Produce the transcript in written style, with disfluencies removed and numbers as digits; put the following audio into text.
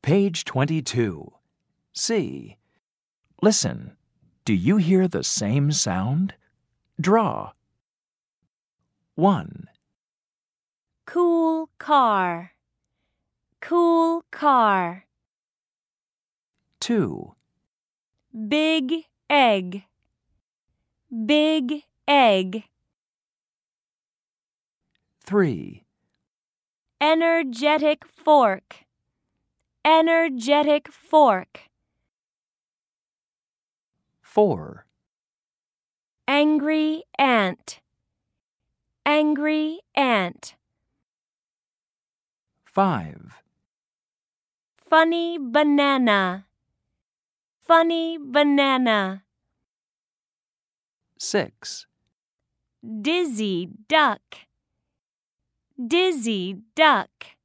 Page 22. C. Listen. Do you hear the same sound? Draw. 1, Cool car. Cool car. 2, Big egg. Big egg. 3, Energetic fork. Energetic fork. 4, Angry ant. Angry ant. 5, Funny banana. Funny banana. 6, Dizzy duck. Dizzy duck.